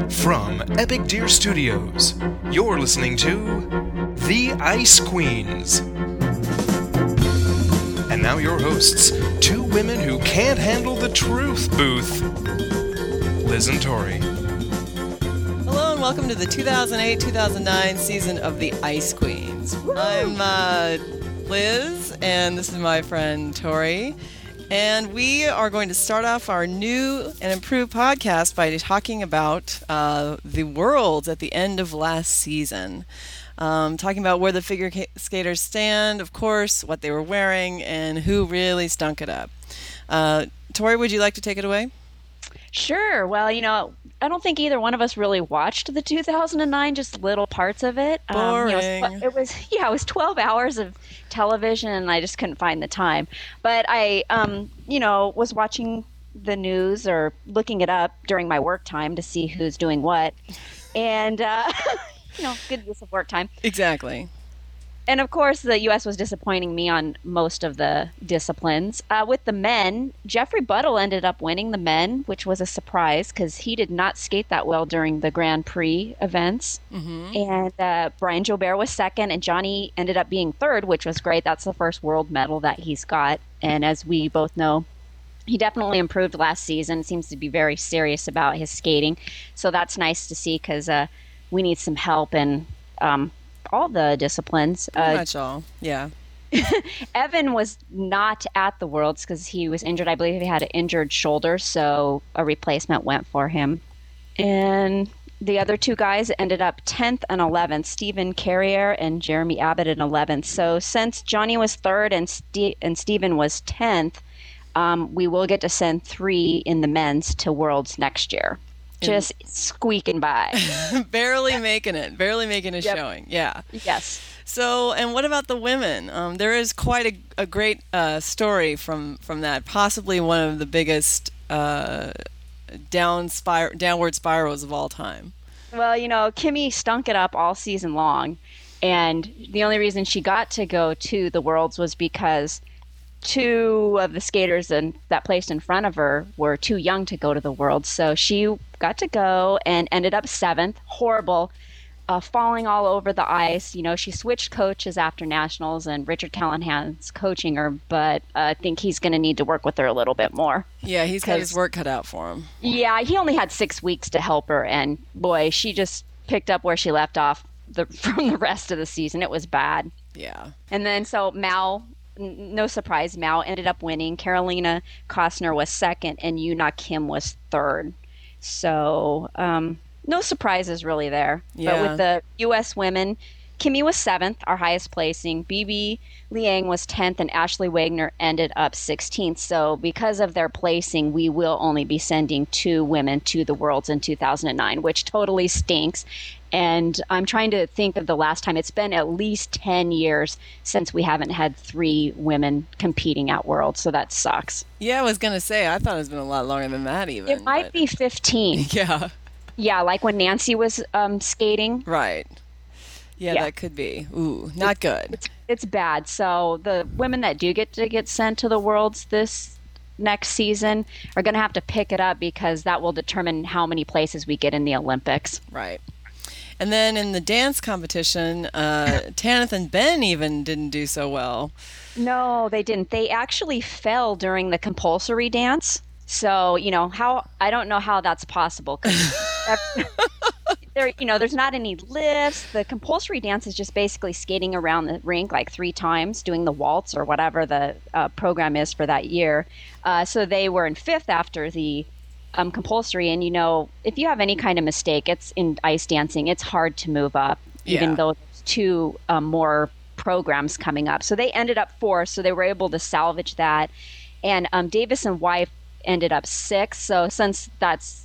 From Epic Deer Studios, you're listening to The Ice Queens. And now your hosts, two women who can't handle the truth booth, Liz and Tori. Hello and welcome to the 2008-2009 season of The Ice Queens. Woo! I'm Liz, and this is my friend Tori. And we are going to start off our new and improved podcast by talking about the worlds at the end of last season. Talking about where the figure skaters stand, of course, what they were wearing, and who really stunk it up. Tori, would you like to take it away? Sure. Well, I don't think either one of us really watched the 2009, just little parts of it. Boring. It was 12 hours of television, and I just couldn't find the time. But I, was watching the news or looking it up during my work time to see who's doing what. And, good use of work time. Exactly. And of course, the U.S. was disappointing me on most of the disciplines. With the men, Jeffrey Buttle ended up winning the men, which was a surprise because he did not skate that well during the Grand Prix events. Mm-hmm. And Brian Jobert was second, and Johnny ended up being third, which was great. That's the first world medal that he's got. And as we both know, he definitely improved last season, seems to be very serious about his skating. So that's nice to see because we need some help in all the disciplines. Pretty much all, yeah. Evan was not at the Worlds because he was injured. I believe he had an injured shoulder, so a replacement went for him. And the other two guys ended up 10th and 11th, Stephen Carrier and Jeremy Abbott in 11th. So since Johnny was third and Stephen was 10th, we will get to send 3 in the men's to Worlds next year. Just squeaking by. Barely making a showing. Yeah. Yes. So, and what about the women? There is quite a great story from that. Possibly one of the biggest downward spirals of all time. Well, Kimmy stunk it up all season long. And the only reason she got to go to the Worlds was because 2 of the skaters that placed in front of her were too young to go to the World. So she got to go and ended up 7th. Horrible. Falling all over the ice. She switched coaches after nationals, and Richard Callahan's coaching her, but I think he's going to need to work with her a little bit more. Yeah, he's got his work cut out for him. Yeah, he only had 6 weeks to help her, and boy, she just picked up where she left off from the rest of the season. It was bad. Yeah. And then so Mao, no surprise, Mao ended up winning. Carolina Kostner was second, and Yuna Kim was third. So no surprises really there. Yeah. But with the U.S. women, Kimmy was 7th, our highest placing. BB Liang was 10th, and Ashley Wagner ended up 16th. So because of their placing, we will only be sending 2 women to the Worlds in 2009, which totally stinks. And I'm trying to think of the last time. It's been at least 10 years since we haven't had 3 women competing at Worlds, so that sucks. Yeah, I was going to say, I thought it's been a lot longer than that even. It might be 15. Yeah. Yeah, like when Nancy was skating. Right. Yeah, that could be. Ooh, not good. It's bad. So the women that do get sent to the Worlds this next season are going to have to pick it up because that will determine how many places we get in the Olympics. Right. And then in the dance competition, Tanith and Ben even didn't do so well. No, they didn't. They actually fell during the compulsory dance. So, I don't know how that's possible. 'Cause there's not any lifts. The compulsory dance is just basically skating around the rink like 3 times, doing the waltz or whatever the program is for that year. So they were in 5th after the compulsory, and if you have any kind of mistake, it's in ice dancing, it's hard to move up, even though there's 2 more programs coming up. So they ended up 4th, so they were able to salvage that. And Davis and Wife ended up 6th. So since that's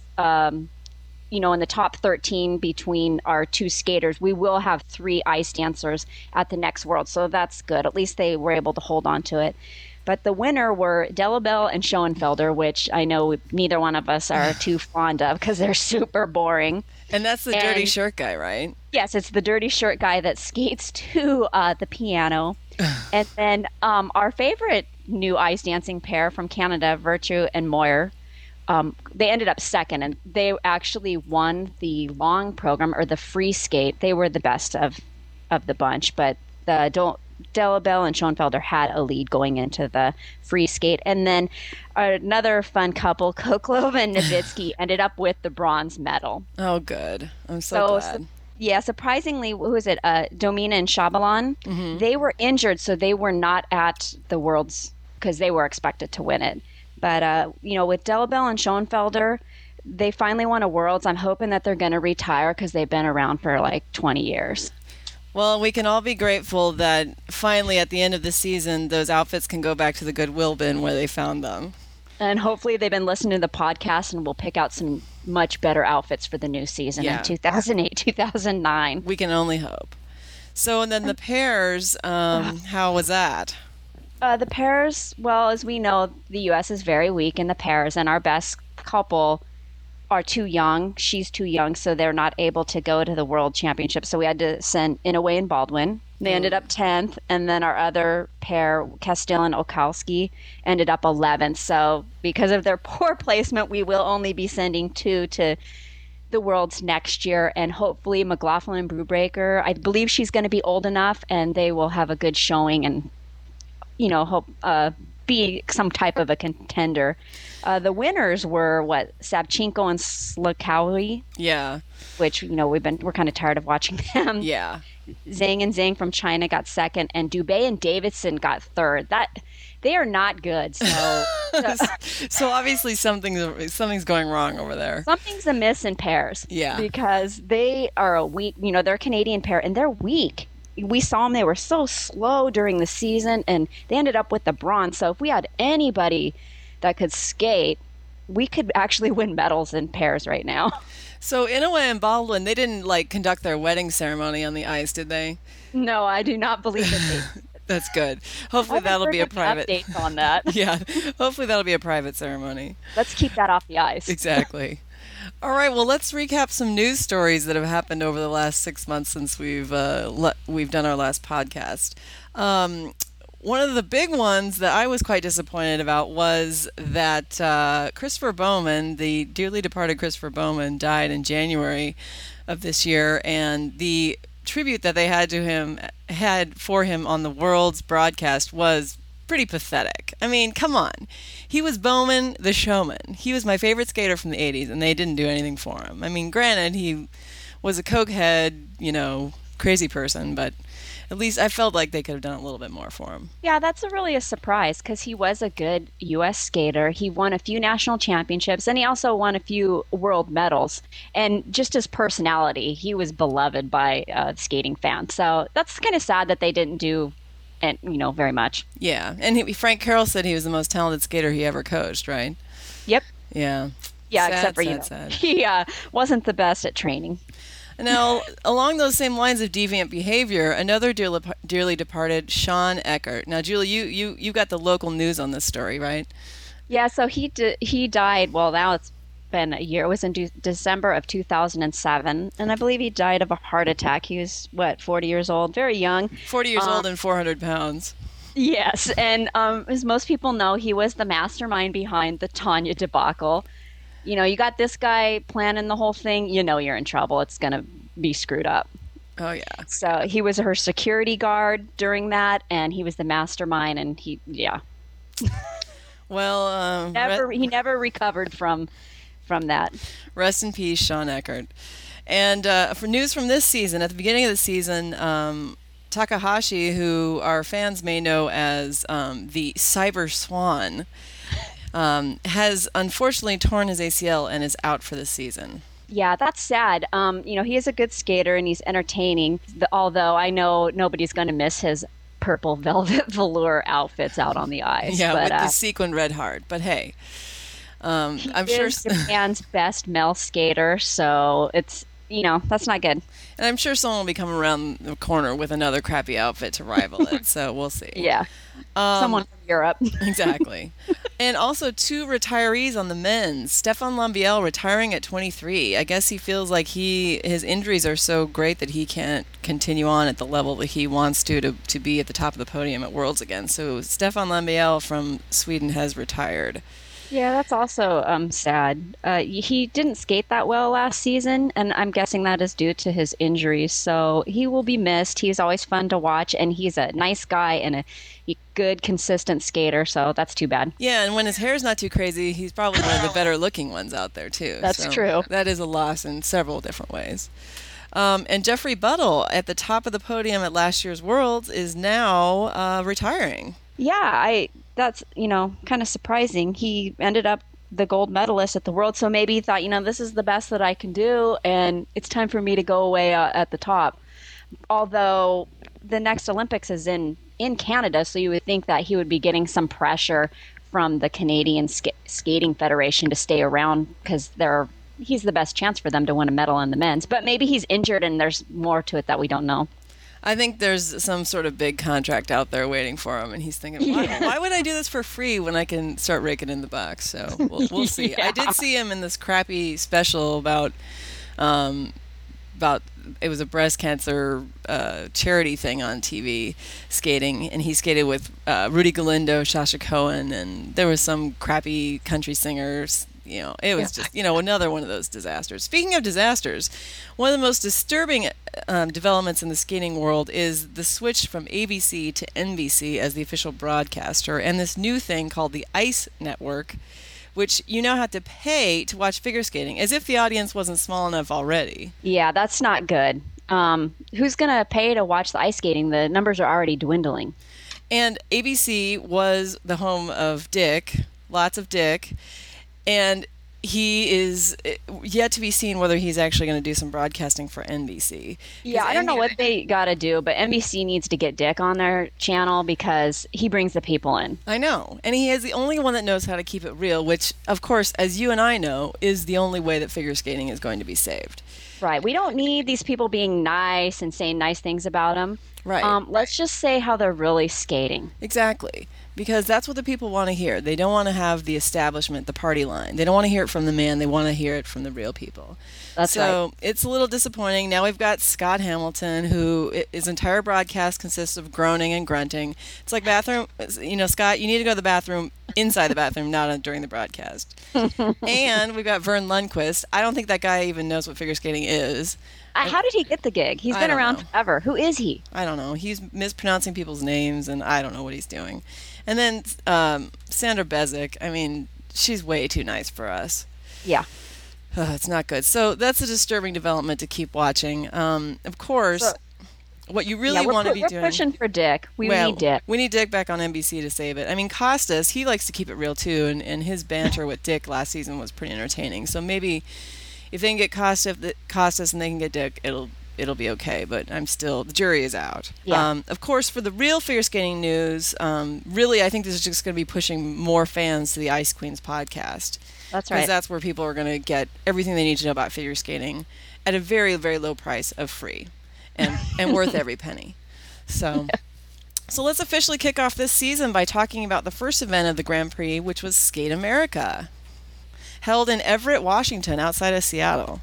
in the top 13 between our 2 skaters, we will have 3 ice dancers at the next World. So that's good. At least they were able to hold on to it. But the winner were Delabelle and Schoenfelder, which I know neither one of us are too fond of because they're super boring. And that's the dirty shirt guy, right? Yes, it's the dirty shirt guy that skates to the piano. And then our favorite new ice dancing pair from Canada, Virtue and Moyer, they ended up second, and they actually won the long program or the free skate. They were the best of the bunch, but the Delabelle and Schoenfelder had a lead going into the free skate. And then another fun couple, Koklov and Nowitzki, ended up with the bronze medal. Oh, good. I'm so glad. Yeah, surprisingly, who was it? Domina and Chabalon. They were injured, so they were not at the Worlds because they were expected to win it. But, with Delabelle and Schoenfelder, they finally won a Worlds. I'm hoping that they're going to retire because they've been around for like 20 years. Well, we can all be grateful that finally at the end of the season, those outfits can go back to the Goodwill bin where they found them. And hopefully they've been listening to the podcast and we'll pick out some much better outfits for the new season in 2008, 2009. We can only hope. So, and then the pairs, how was that? The pairs, well, as we know, the U.S. is very weak in the pairs, and our best couple are too young. She's too young, so they're not able to go to the World Championship. So we had to send Inouye and Baldwin. They ended up 10th, and then our other pair, Castile and Okalski, ended up 11th. So because of their poor placement, we will only be sending 2 to the Worlds next year, and hopefully McLaughlin and Brubaker, I believe she's going to be old enough, and they will have a good showing and, hope be some type of a contender. The winners were Savchenko and Slakawi. Yeah. Which, we're kind of tired of watching them. Yeah. Zhang from China got second, and Dubé and Davidson got third. They are not good. So, so obviously something's going wrong over there. Something's amiss in pairs. Yeah. Because they are a weak, they're a Canadian pair, and they're weak. We saw them, they were so slow during the season, and they ended up with the bronze. So if we had anybody that could skate, we could actually win medals in pairs right now. So Inouye and Baldwin, they didn't conduct their wedding ceremony on the ice, did they? No, I do not believe that they. That's good. Hopefully that'll be a private update on that. Yeah. Hopefully that'll be a private ceremony. Let's keep that off the ice. Exactly. All right, well, let's recap some news stories that have happened over the last 6 months since we've done our last podcast. One of the big ones that I was quite disappointed about was that Christopher Bowman, the dearly departed Christopher Bowman, died in January of this year, and the tribute that they had for him on the World's broadcast was pretty pathetic. I mean, come on. He was Bowman the showman. He was my favorite skater from the 80s, and they didn't do anything for him. I mean, granted, he was a cokehead, crazy person, but at least I felt like they could have done a little bit more for him. Yeah, that's really a surprise because he was a good U.S. skater. He won a few national championships, and he also won a few world medals. And just his personality, he was beloved by skating fans. So that's kind of sad that they didn't do very much. Yeah, and Frank Carroll said he was the most talented skater he ever coached, right? Yep. Yeah. Yeah, sad, except for sad. He wasn't the best at training. Now, along those same lines of deviant behavior, another dearly departed, Sean Eckert. Now, Julie, you got the local news on this story, right? Yeah, so he died. Well, now it's been a year. It was in December of 2007, and I believe he died of a heart attack. He was 40 years old, very young. 40 years old and 400 pounds. Yes, and as most people know, he was the mastermind behind the Tanya debacle. You got this guy planning the whole thing, you're in trouble. It's going to be screwed up. Oh, yeah. So he was her security guard during that, and he was the mastermind, and yeah. Well, he never recovered from that. Rest in peace, Sean Eckert. And for news from this season, at the beginning of the season, Takahashi, who our fans may know as the Cyber Swan, has unfortunately torn his ACL and is out for the season. Yeah, that's sad. He is a good skater and he's entertaining, although I know nobody's going to miss his purple velvet velour outfits out on the ice. Yeah, with the sequined red heart. But hey, I'm sure Japan's best male skater, so it's that's not good. And I'm sure someone will be coming around the corner with another crappy outfit to rival it. So we'll see. Yeah, someone from Europe. Exactly. And also 2 retirees on the men's. Stefan Lambiel retiring at 23. I guess he feels like his injuries are so great that he can't continue on at the level that he wants to be at the top of the podium at Worlds again. So Stefan Lambiel from Sweden has retired. Yeah, that's also sad. He didn't skate that well last season, and I'm guessing that is due to his injuries. So he will be missed. He's always fun to watch, and he's a nice guy and a good, consistent skater. So that's too bad. Yeah, and when his hair's not too crazy, he's probably one of the better looking ones out there too. That's So true. that is a loss in several different ways. And Jeffrey Buttle at the top of the podium at last year's Worlds is now retiring. Yeah, that's, kind of surprising. He ended up the gold medalist at the World, so maybe he thought, this is the best that I can do, and it's time for me to go away at the top. Although the next Olympics is in Canada, so you would think that he would be getting some pressure from the Canadian Skating Federation to stay around because he's the best chance for them to win a medal in the men's. But maybe he's injured and there's more to it that we don't know. I think there's some sort of big contract out there waiting for him, and he's thinking, why would I do this for free when I can start raking in the bucks? So we'll see. Yeah. I did see him in this crappy special about it was a breast cancer charity thing on TV, skating, and he skated with Rudy Galindo, Sasha Cohen, and there was some crappy country singers. It was just, another one of those disasters. Speaking of disasters, one of the most disturbing developments in the skating world is the switch from ABC to NBC as the official broadcaster, and this new thing called the ICE Network, which you now have to pay to watch figure skating, as if the audience wasn't small enough already. Yeah, that's not good. Who's going to pay to watch the ice skating? The numbers are already dwindling. And ABC was the home of Dick, lots of Dick, and he is yet to be seen whether he's actually going to do some broadcasting for NBC. Yeah, I don't know what they got to do, but NBC needs to get Dick on their channel because he brings the people in. I know. And he is the only one that knows how to keep it real, which, of course, as you and I know, is the only way that figure skating is going to be saved. Right. We don't need these people being nice and saying nice things about them. Right. Let's just say how they're really skating. Exactly. Because that's what the people want to hear. They don't want to have the establishment, the party line. They don't want to hear it from the man. They want to hear it from the real people. That's right. So it's a little disappointing. Now we've got Scott Hamilton, who his entire broadcast consists of groaning and grunting. It's like bathroom, Scott, you need to go to the bathroom inside the bathroom, not during the broadcast. And we've got Vern Lundquist. I don't think that guy even knows what figure skating is. How did he get the gig? He's been around forever. Who is he? I don't know. He's mispronouncing people's names, and I don't know what he's doing. And then Sandra Bezic, I mean, she's way too nice for us. Yeah. It's not good. So that's a disturbing development to keep watching. Of course, what you really want to be doing... We're pushing for Dick. We need Dick. We need Dick back on NBC to save it. I mean, Costas, he likes to keep it real too, and his banter with Dick last season was pretty entertaining. So maybe if they can get Costas and they can get Dick, it'll be okay, but the jury is out. Yeah. Of course, for the real figure skating news, really, I think this is just going to be pushing more fans to the Ice Queens podcast. That's right. Because that's where people are going to get everything they need to know about figure skating at a very, very low price of free and worth every penny. So let's officially kick off this season by talking about the first event of the Grand Prix, which was Skate America, held in Everett, Washington, outside of Seattle.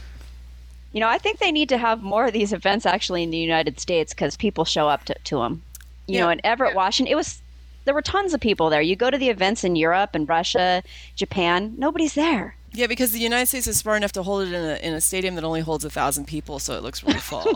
I think they need to have more of these events actually in the United States because people show up to them. In Everett, Washington, there were tons of people there. You go to the events in Europe and Russia, Japan, nobody's there. Yeah, because the United States is smart enough to hold it in a stadium that only holds 1,000 people, so it looks really full.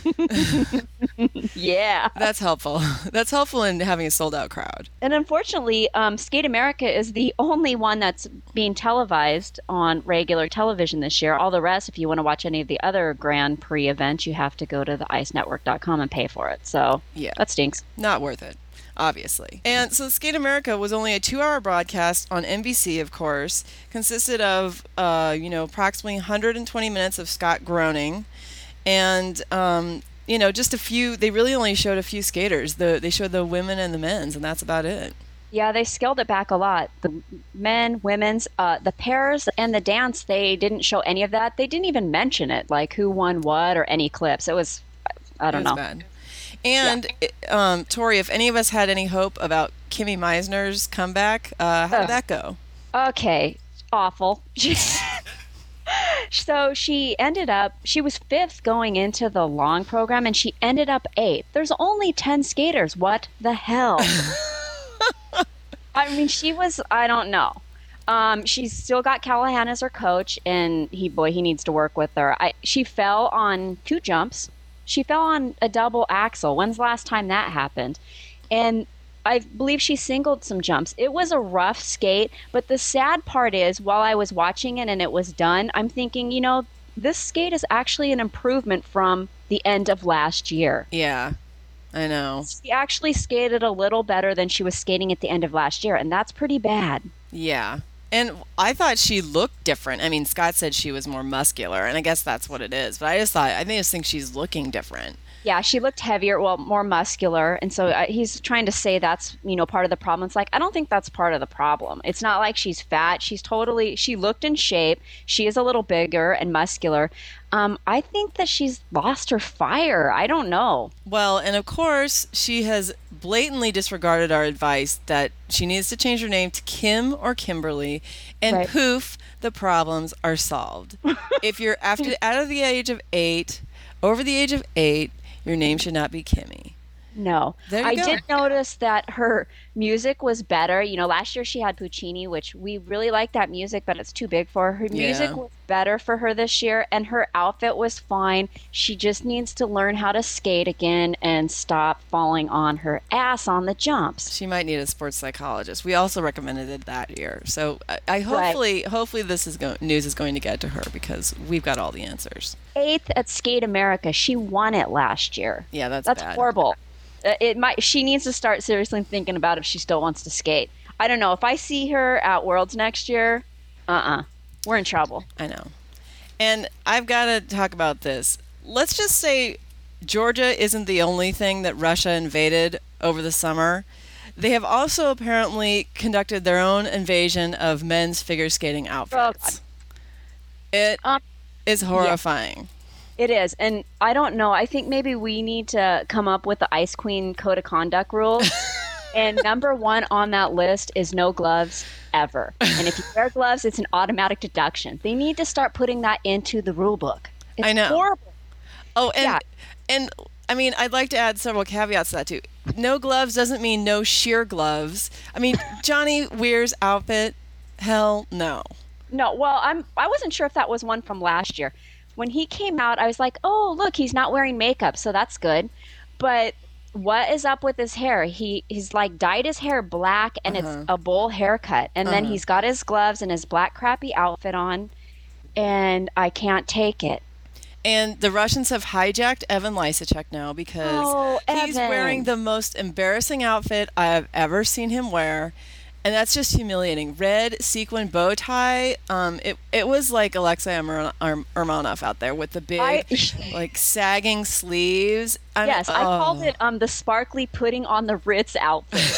Yeah. That's helpful. That's helpful in having a sold-out crowd. And unfortunately, Skate America is the only one that's being televised on regular television this year. All the rest, if you want to watch any of the other Grand Prix events, you have to go to the icenetwork.com and pay for it. So yeah, that stinks. Not worth it, obviously. And so Skate America was only a 2-hour broadcast on NBC, of course, consisted of, approximately 120 minutes of Scott groaning and, just a few. They really only showed a few skaters. They showed the women and the men's, and that's about it. Yeah, they scaled it back a lot. The men, women's, the pairs, and the dance, they didn't show any of that. They didn't even mention it, like who won what or any clips. It was, I don't know. Bad. And, Tori, if any of us had any hope about Kimmy Meisner's comeback, how did that go? Okay, awful. So she was 5th going into the long program, and she ended up 8th. There's only 10 skaters. What the hell? I mean, I don't know. She's still got Callahan as her coach, and he needs to work with her. She fell on 2 jumps. She fell on a double axel. When's the last time that happened? And I believe she singled some jumps. It was a rough skate, but the sad part is, while I was watching it and it was done, I'm thinking, this skate is actually an improvement from the end of last year. Yeah, I know. She actually skated a little better than she was skating at the end of last year, and that's pretty bad. Yeah. And I thought she looked different. I mean, Scott said she was more muscular, and I guess that's what it is. But I just think she's looking different. Yeah, she looked heavier, more muscular. And so he's trying to say that's, part of the problem. It's like, I don't think that's part of the problem. It's not like she's fat. She looked in shape. She is a little bigger and muscular. I think that she's lost her fire. I don't know. Well, and of course, she has blatantly disregarded our advice that she needs to change her name to Kim or Kimberly, and right. Poof, the problems are solved. If you're over the age of 8, your name should not be Kimmy. No. I did notice that her music was better. Last year she had Puccini, which we really like that music, but it's too big for her. Her music was better for her this year, and her outfit was fine. She just needs to learn how to skate again and stop falling on her ass on the jumps. She might need a sports psychologist. We also recommended it that year. So hopefully this news is going to get to her, because we've got all the answers. 8th at Skate America. She won it last year. Yeah, that's bad. Horrible. She needs to start seriously thinking about if she still wants to skate. I don't know. If I see her at Worlds next year, we're in trouble. I know. And I've got to talk about this. Let's just say Georgia isn't the only thing that Russia invaded over the summer. They have also apparently conducted their own invasion of men's figure skating outfits. It is horrifying. Yeah. It is. And I don't know. I think maybe we need to come up with the Ice Queen Code of Conduct rules. And number 1 on that list is no gloves ever. And if you wear gloves, it's an automatic deduction. They need to start putting that into the rule book. It's I know. Horrible. Oh, and I mean, I'd like to add several caveats to that too. No gloves doesn't mean no sheer gloves. I mean, Johnny Weir's outfit, hell no. No, well, I wasn't sure if that was one from last year. When he came out, I was like, oh, look, he's not wearing makeup, so that's good. But what is up with his hair? He's like dyed his hair black, and it's a bowl haircut. And then he's got his gloves and his black crappy outfit on, and I can't take it. And the Russians have hijacked Evan Lysacek now, because he's wearing the most embarrassing outfit I've ever seen him wear. And that's just humiliating. Red sequin bow tie. It was like Alexei Urmanov out there with the big, sagging sleeves. I called it the sparkly putting on the Ritz outfit.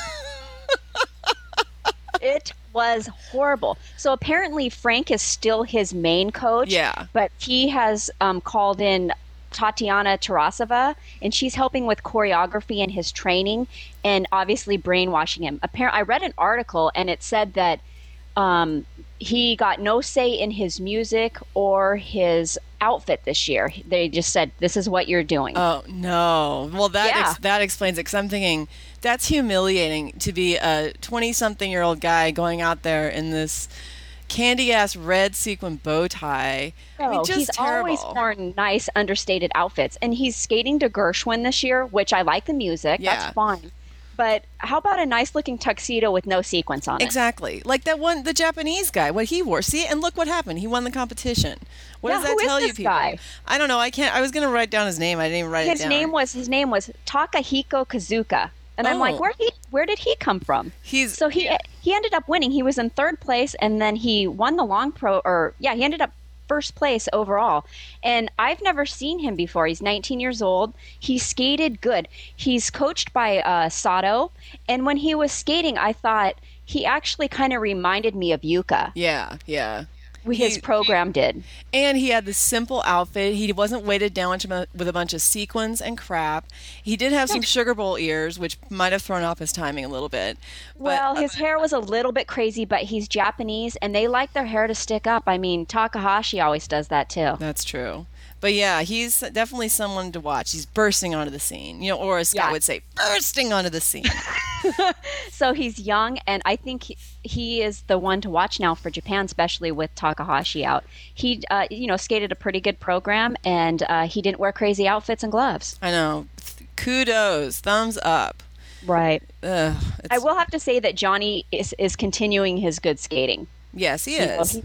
It was horrible. So apparently Frank is still his main coach. Yeah. But he has called in Tatiana Tarasova, and she's helping with choreography and his training, and obviously brainwashing him. I read an article, and it said that he got no say in his music or his outfit this year. They just said, this is what you're doing. Oh, no. Well, that explains it, because I'm thinking that's humiliating to be a 20-something-year-old guy going out there in this candy-ass red sequin bow tie. He's always worn nice, understated outfits. And he's skating to Gershwin this year, which I like the music. Yeah. That's fine. But how about a nice-looking tuxedo with no sequins on it? Exactly. Like that one, the Japanese guy, what he wore. See, and look what happened. He won the competition. What does that tell you people? Guy? I don't know. I was going to write down his name. I didn't even write it down. His name was Takahiko Kazuka. And I'm like, where did he come from? He ended up winning. He was in 3rd place, and then he won the he ended up 1st place overall. And I've never seen him before. He's 19 years old. He skated good. He's coached by Sato. And when he was skating, I thought he actually kind of reminded me of Yuka. Yeah. His program did. And he had this simple outfit. He wasn't weighted down with a bunch of sequins and crap. He did have some sugar bowl ears, which might have thrown off his timing a little bit. Well, his hair was a little bit crazy, but he's Japanese, and they like their hair to stick up. I mean, Takahashi always does that, too. That's true. But yeah, he's definitely someone to watch. He's bursting onto the scene. Or as Scott would say, bursting onto the scene. So he's young, and I think he is the one to watch now for Japan, especially with Takahashi out. He, skated a pretty good program, and he didn't wear crazy outfits and gloves. I know. Kudos. Thumbs up. Right. Ugh, I will have to say that Johnny is continuing his good skating. Yes, he is.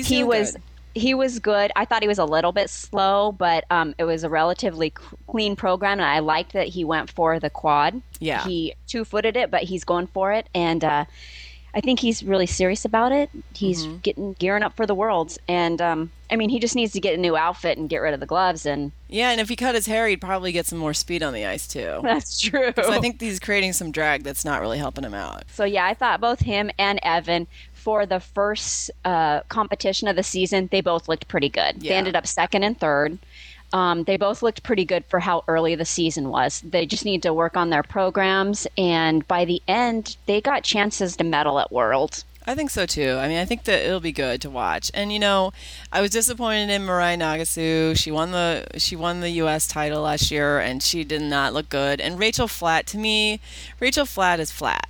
He was good. I thought he was a little bit slow, but it was a relatively clean program, and I liked that he went for the quad. Yeah. He two-footed it, but he's going for it, and I think he's really serious about it. He's gearing up for the Worlds, and he just needs to get a new outfit and get rid of the gloves. And yeah, and if he cut his hair, he'd probably get some more speed on the ice too. That's true. So I think he's creating some drag that's not really helping him out. So yeah, I thought both him and Evan, for the first competition of the season, they both looked pretty good. Yeah. They ended up second and third. They both looked pretty good for how early the season was. They just need to work on their programs, and by the end, they got chances to medal at Worlds. I think so too. I think that it'll be good to watch. And I was disappointed in Mirai Nagasu. She won the U.S. title last year, and she did not look good. And Rachel Flatt, to me, Rachel Flatt is flat.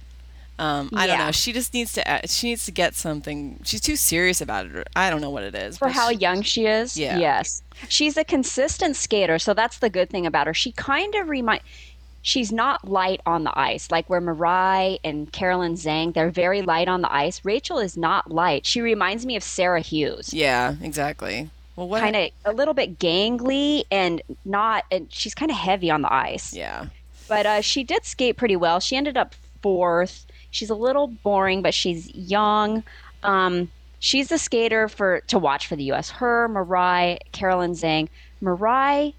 I don't know. She just needs to get something. She's too serious about it. I don't know what it is. For how young she is? Yeah. Yes. She's a consistent skater, so that's the good thing about her. She kind of she's not light on the ice, like where Mirai and Carolyn Zhang, they're very light on the ice. Rachel is not light. She reminds me of Sarah Hughes. Yeah, exactly. Well, kind of a little bit gangly and she's kind of heavy on the ice. Yeah. But she did skate pretty well. She ended up fourth. She's a little boring, but she's young. She's a skater to watch for the U.S. Her, Mirai, Carolyn Zhang. Mirai,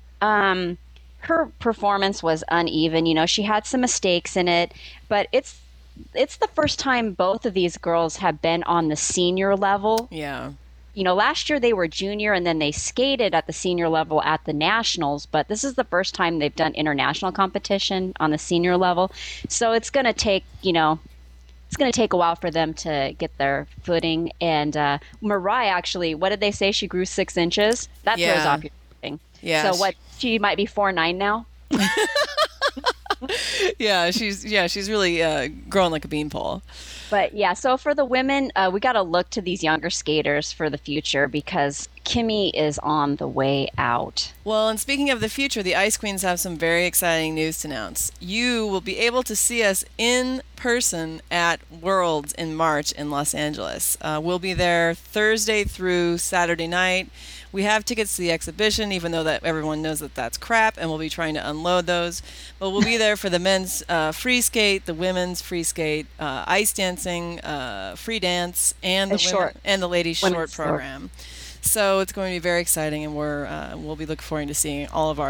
her performance was uneven. She had some mistakes in it, but it's the first time both of these girls have been on the senior level. Yeah. Last year they were junior, and then they skated at the senior level at the nationals, but this is the first time they've done international competition on the senior level. So it's going to take, it's going to take a while for them to get their footing. And Mirai, actually, what did they say? She grew 6 inches. That throws off your footing. Yeah. So she might be 4'9" now. Yeah, she's really growing like a beanpole. But yeah, so for the women, we got to look to these younger skaters for the future because Kimmy is on the way out. Well, and speaking of the future, the Ice Queens have some very exciting news to announce. You will be able to see us in person at Worlds in March in Los Angeles. We'll be there Thursday through Saturday night. We have tickets to the exhibition, even though that everyone knows that that's crap, and we'll be trying to unload those. But we'll be there for the men's free skate, the women's free skate, ice dancing, free dance, and the ladies' short program. So it's going to be very exciting, and we'll be looking forward to seeing all of our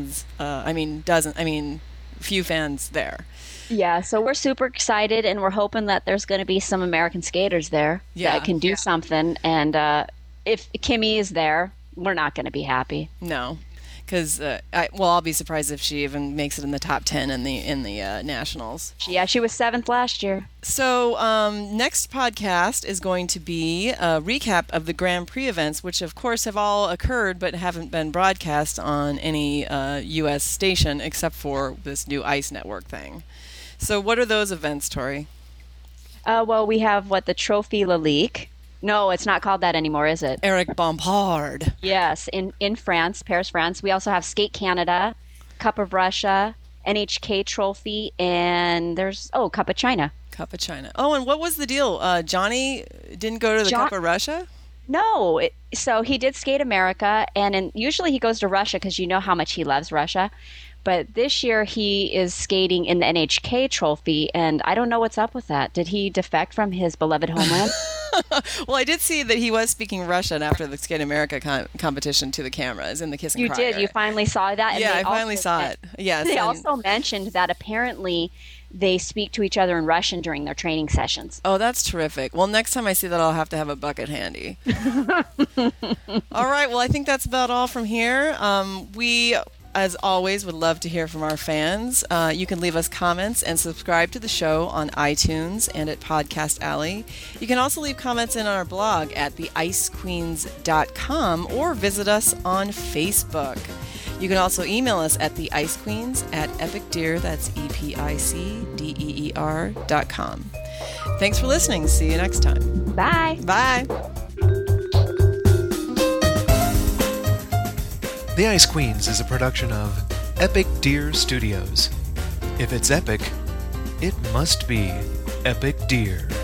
few fans there. Yeah, so we're super excited, and we're hoping that there's going to be some American skaters there that can do something. And if Kimmy is there, we're not going to be happy. No, because I'll be surprised if she even makes it in the top 10 in the nationals. Yeah, she was 7th last year. So next podcast is going to be a recap of the Grand Prix events, which of course have all occurred but haven't been broadcast on any U.S. station except for this new Ice Network thing. So what are those events, Tori? Well, we have the Trophy Lalique. No, it's not called that anymore, is it? Eric Bompard. Yes, in France, Paris, France. We also have Skate Canada, Cup of Russia, NHK Trophy, and there's, Cup of China. Cup of China. Oh, and what was the deal? Johnny didn't go to the Cup of Russia? No. So he did Skate America, and usually he goes to Russia because you know how much he loves Russia. But this year he is skating in the NHK Trophy, and I don't know what's up with that. Did he defect from his beloved homeland? Well, I did see that he was speaking Russian after the Skate America competition to the cameras in the Kiss and Cry. You did. You finally saw that? And yeah, I finally saw it. Yes. They also mentioned that apparently they speak to each other in Russian during their training sessions. Oh, that's terrific. Well, next time I see that, I'll have to have a bucket handy. All right. Well, I think that's about all from here. We, as always, would love to hear from our fans. You can leave us comments and subscribe to the show on iTunes and at Podcast Alley. You can also leave comments in our blog at theicequeens.com or visit us on Facebook. You can also email us at theicequeens@epicdeer, that's EPICDEER.com. Thanks for listening. See you next time. Bye. Bye. The Ice Queens is a production of Epic Deer Studios. If it's epic, it must be Epic Deer.